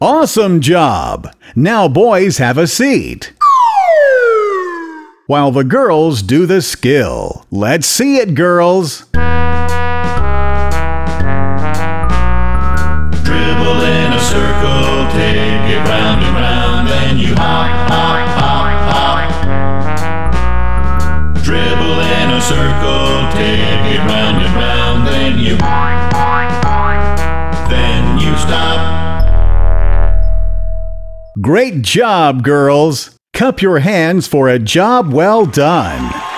Awesome job! Now boys have a seat. While the girls do the skill. Let's see it, girls. Dribble in a circle, take it round and round, then you hop, hop, hop, hop. Dribble in a circle, take it round and round, then you stop. Great job, girls! Cup your hands for a job well done.